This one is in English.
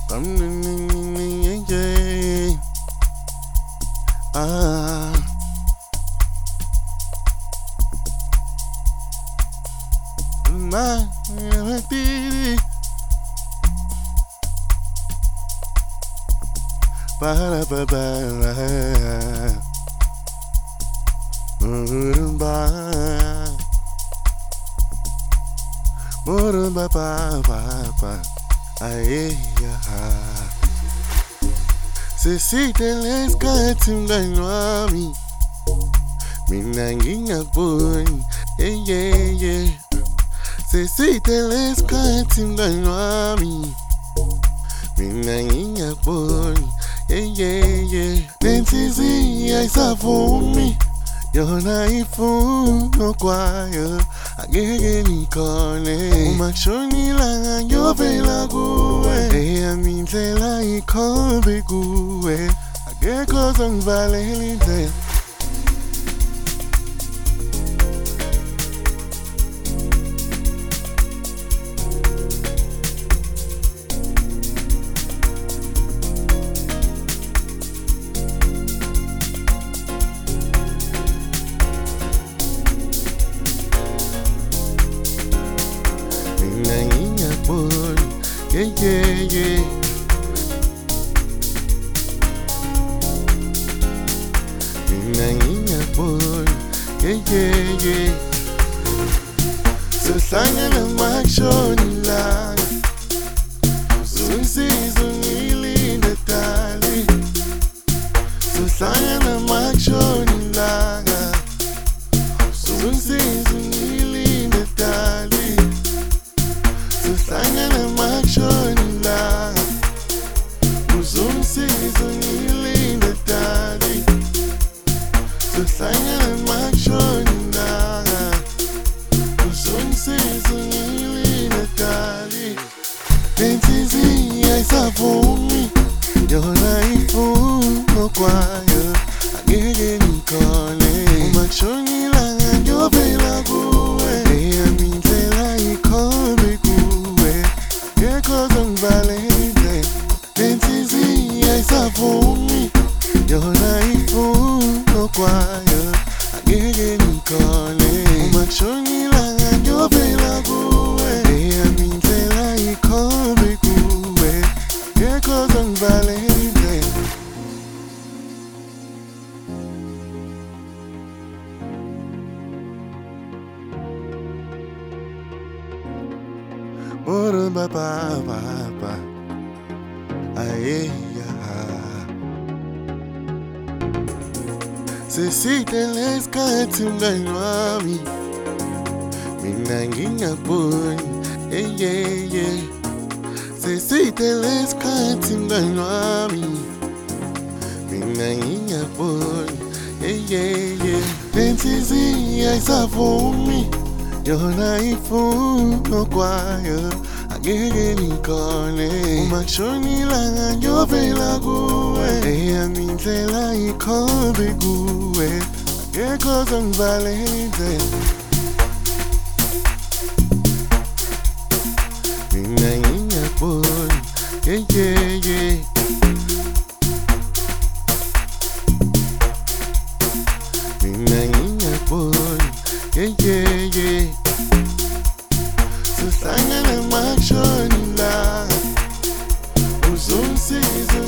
Ah, my baby, ba ba ba ba, ba ba ba ba, ay ya. Sesitele isikhathi mngani wami, mina ngingakuboni, yeah. Sesitele isikhathi mngani wami, mina ngingakuboni, yeah. Nenhliziyo ayisavumi, yona ifuna okwayo, angeke ngikhone. Uma kushona ilanga ngiyovela kuwe, eyami indlela ikhombe kuwe, akekho ozongivalela indlela. Mina ngingakuboni, yeah. Mina ngingakuboni, yeah. Sohlangana makushona ilanga, uzungisiza ungilinde dali. Sohlangana makushona ilanga, uzungisiza ungilinde dali. Sohlangana makushona ilanga, uzungisiza ungilinde dali. Sohlangana makushona ilanga, uzungisiza ungilinde dali. Nenhliziyo ayisavumi, yona ifuna okwayo, angeke ngikhone. Uma kushona ilanga ngiyovela kuwe, eyami indlela ikhombe kuwe, akekho ozongivalela indlela. Nenhliziyo ayisavumi, yona ifuna okwayo, angeke ngikhone. Uma kushona ilanga ngiyovela kuwe, eyami indlela ikhombe kuwe, akekho ozongivalela indlela. Ba ba ba ba, ay ya. Sesitele isikhathi mngani wami, mina ngingakuboni, yeah. Sesitele isikhathi mngani wami, mina ngingakuboni, yeah. Nenhliziyo ayisavumi, yona ifuna okwayo, angeke ngikhone. Uma kushona ilanga ngiyovela kuwe, eyami indlela ikhombe kuwe, akekho ozongivalela indlela. Mina ngingakuboni, yeah. Mina ngingakuboni, yeah. Sohlangana makushona ilanga, uzungisiza